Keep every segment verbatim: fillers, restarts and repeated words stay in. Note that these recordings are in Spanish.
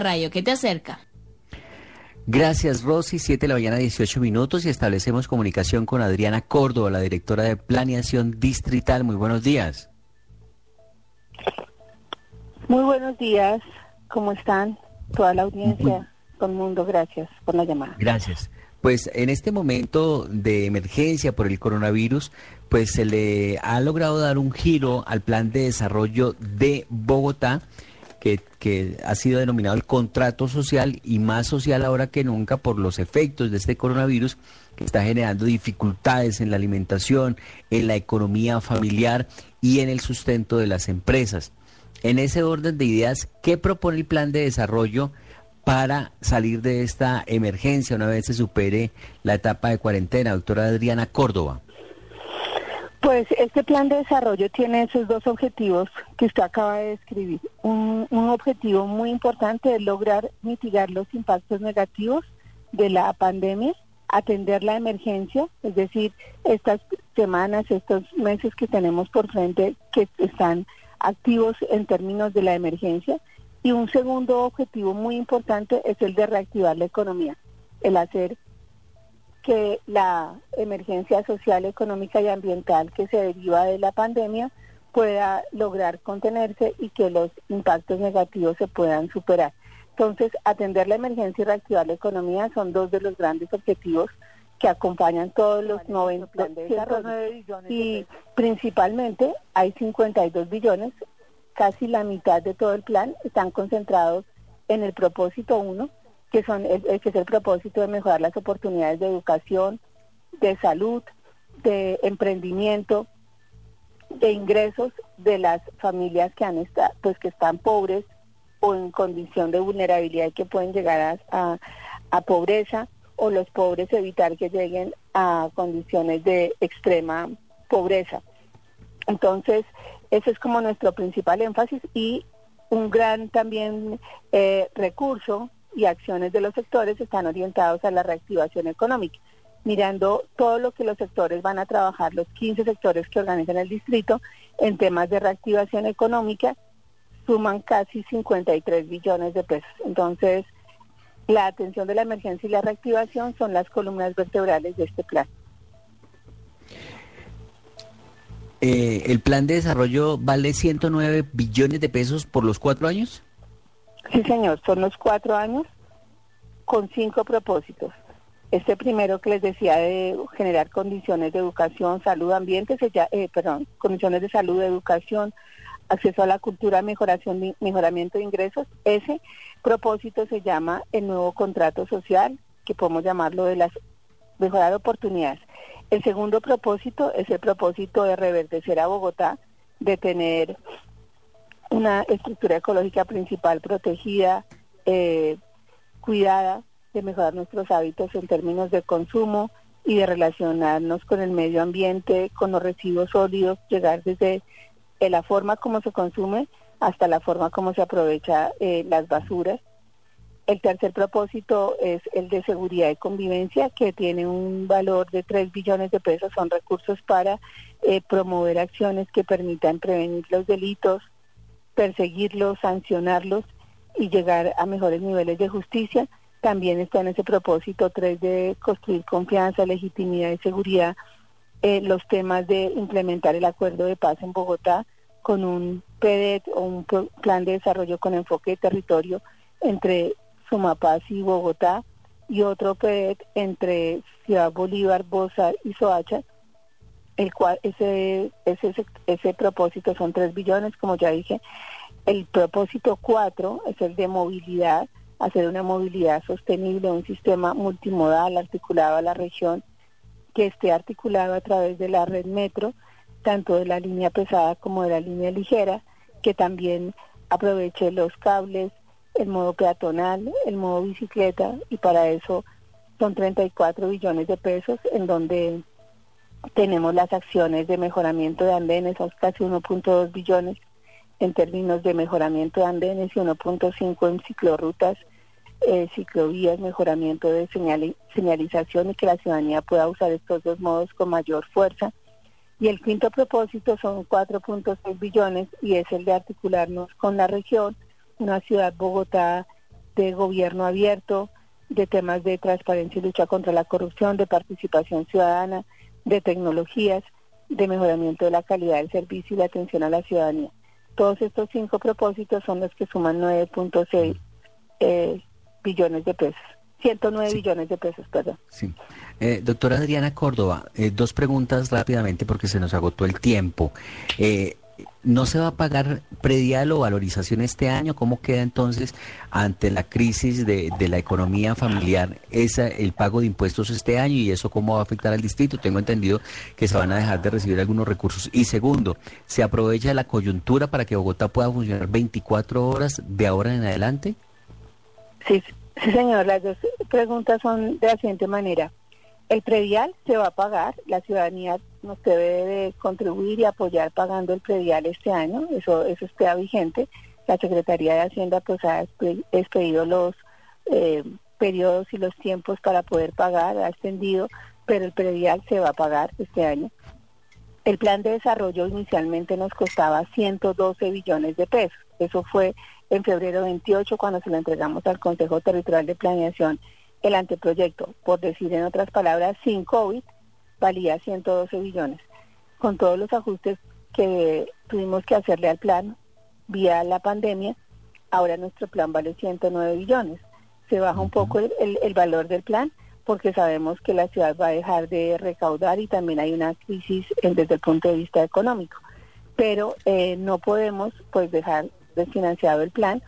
Rayo, ¿qué te acerca? Gracias, Rosy. Siete de la mañana, dieciocho minutos, y establecemos comunicación con Adriana Córdoba, la directora de Planeación Distrital. Muy buenos días. Muy buenos días. ¿Cómo están? Toda la audiencia, todo el mundo, gracias por la llamada. Gracias. Pues en este momento de emergencia por el coronavirus, pues se le ha logrado dar un giro al plan de desarrollo de Bogotá, que, que ha sido denominado el contrato social, y más social ahora que nunca por los efectos de este coronavirus que está generando dificultades en la alimentación, en la economía familiar y en el sustento de las empresas. En ese orden de ideas, ¿qué propone el plan de desarrollo para salir de esta emergencia una vez se supere la etapa de cuarentena, doctora Adriana Córdoba? Pues este plan de desarrollo tiene esos dos objetivos que usted acaba de describir. Un, un objetivo muy importante es lograr mitigar los impactos negativos de la pandemia, atender la emergencia, es decir, estas semanas, estos meses que tenemos por frente que están activos en términos de la emergencia. Y un segundo objetivo muy importante es el de reactivar la economía, el hacer que la emergencia social, económica y ambiental que se deriva de la pandemia pueda lograr contenerse y que los impactos negativos se puedan superar. Entonces, atender la emergencia y reactivar la economía son dos de los grandes objetivos que acompañan todos los noventa y principalmente hay cincuenta y dos billones, casi la mitad de todo el plan están concentrados en el propósito uno, que son el, que es el propósito de mejorar las oportunidades de educación, de salud, de emprendimiento, de ingresos de las familias que han estado, pues que están pobres o en condición de vulnerabilidad y que pueden llegar a, a, a pobreza, o los pobres evitar que lleguen a condiciones de extrema pobreza. Entonces, ese es como nuestro principal énfasis, y un gran también eh, recurso y acciones de los sectores están orientados a la reactivación económica, mirando todo lo que los sectores van a trabajar, los quince sectores que organizan el distrito en temas de reactivación económica, suman casi cincuenta y tres billones de pesos. Entonces, la atención de la emergencia y la reactivación son las columnas vertebrales de este plan. Eh, ¿El plan de desarrollo vale ciento nueve billones de pesos por los cuatro años? Sí, señor, son los cuatro años con cinco propósitos. Este primero que les decía de generar condiciones de educación, salud, ambiente, se llama, eh, perdón, condiciones de salud, educación, acceso a la cultura, mejoración, mejoramiento de ingresos. Ese propósito se llama el nuevo contrato social, que podemos llamarlo de las mejorar oportunidades. El segundo propósito es el propósito de reverdecer a Bogotá, de tener una estructura ecológica principal protegida, eh, cuidada, de mejorar nuestros hábitos en términos de consumo y de relacionarnos con el medio ambiente, con los residuos sólidos, llegar desde eh, la forma como se consume hasta la forma como se aprovecha eh, las basuras. El tercer propósito es el de seguridad y convivencia, que tiene un valor de tres billones de pesos, son recursos para eh, promover acciones que permitan prevenir los delitos, perseguirlos, sancionarlos y llegar a mejores niveles de justicia. También está en ese propósito tres de construir confianza, legitimidad y seguridad, eh, los temas de implementar el acuerdo de paz en Bogotá con un P D E T o un pro, plan de desarrollo con enfoque de territorio entre Sumapaz y Bogotá, y otro P D E T entre Ciudad Bolívar, Bosa y Soacha, el cual ese, ese, ese propósito son tres billones, como ya dije. El propósito cuatro es el de movilidad, hacer una movilidad sostenible, un sistema multimodal articulado a la región, que esté articulado a través de la red metro, tanto de la línea pesada como de la línea ligera, que también aproveche los cables, el modo peatonal, el modo bicicleta, y para eso son treinta y cuatro billones de pesos, en donde tenemos las acciones de mejoramiento de andenes, son casi uno punto dos billones en términos de mejoramiento de andenes y uno punto cinco en ciclorrutas, eh, ciclovías, mejoramiento de señal, señalización y que la ciudadanía pueda usar estos dos modos con mayor fuerza. Y el quinto propósito son cuatro punto seis billones y es el de articularnos con la región, una ciudad Bogotá de gobierno abierto, de temas de transparencia y lucha contra la corrupción, de participación ciudadana, de tecnologías, de mejoramiento de la calidad del servicio y la atención a la ciudadanía. Todos estos cinco propósitos son los que suman nueve punto seis eh, billones de pesos. ciento nueve sí. billones de pesos, perdón. Sí. Eh, doctora Adriana Córdoba, eh, dos preguntas rápidamente porque se nos agotó el tiempo. Eh, ¿No se va a pagar predial o valorización este año? ¿Cómo queda entonces ante la crisis de, de la economía familiar esa, el pago de impuestos este año y eso cómo va a afectar al distrito? Tengo entendido que se van a dejar de recibir algunos recursos. Y segundo, ¿se aprovecha la coyuntura para que Bogotá pueda funcionar veinticuatro horas de ahora en adelante? Sí, sí señor, las dos preguntas son de la siguiente manera. El predial se va a pagar, la ciudadanía nos debe de contribuir y apoyar pagando el predial este año, eso eso está vigente. La Secretaría de Hacienda pues ha expedido los eh, periodos y los tiempos para poder pagar, ha extendido, pero el predial se va a pagar este año. El plan de desarrollo inicialmente nos costaba ciento doce billones de pesos, eso fue en febrero veintiocho cuando se lo entregamos al Consejo Territorial de Planeación. El anteproyecto, por decir en otras palabras, sin COVID, valía ciento doce billones. Con todos los ajustes que tuvimos que hacerle al plan vía la pandemia, ahora nuestro plan vale ciento nueve billones. Se baja un poco el, el, el valor del plan porque sabemos que la ciudad va a dejar de recaudar y también hay una crisis desde el punto de vista económico. Pero eh, no podemos pues dejar desfinanciado el plan.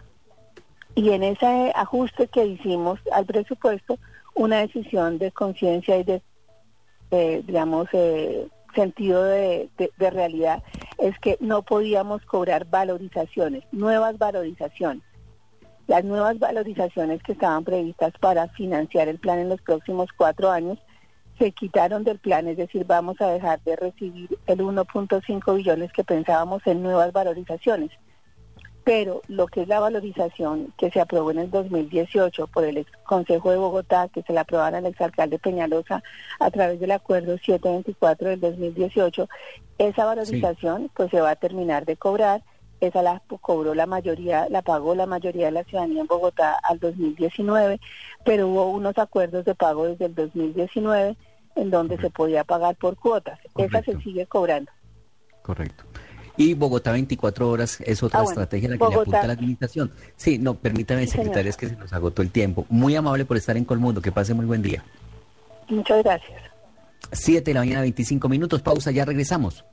Y en ese ajuste que hicimos al presupuesto, una decisión de conciencia y de, eh, digamos, eh, sentido de, de, de realidad, es que no podíamos cobrar valorizaciones, nuevas valorizaciones. Las nuevas valorizaciones que estaban previstas para financiar el plan en los próximos cuatro años se quitaron del plan, es decir, vamos a dejar de recibir el uno punto cinco billones que pensábamos en nuevas valorizaciones. Pero lo que es la valorización que se aprobó en el dos mil dieciocho por el ex Consejo de Bogotá, que se la aprobaron al exalcalde Peñalosa a través del acuerdo setecientos veinticuatro del dos mil dieciocho, esa valorización sí. pues se va a terminar de cobrar, esa la cobró la mayoría, la pagó la mayoría de la ciudadanía en Bogotá al dos mil diecinueve, pero hubo unos acuerdos de pago desde el dos mil diecinueve en donde Correcto. se podía pagar por cuotas, Correcto. esa se sigue cobrando. Correcto. Y Bogotá veinticuatro horas es otra ah, bueno, estrategia a la que Bogotá. le apunta la administración. Sí, no, permítame, sí, secretaria, es que se nos agotó el tiempo. Muy amable por estar en Colmundo, que pase muy buen día. Muchas gracias. siete de la mañana, veinticinco minutos, pausa, ya regresamos.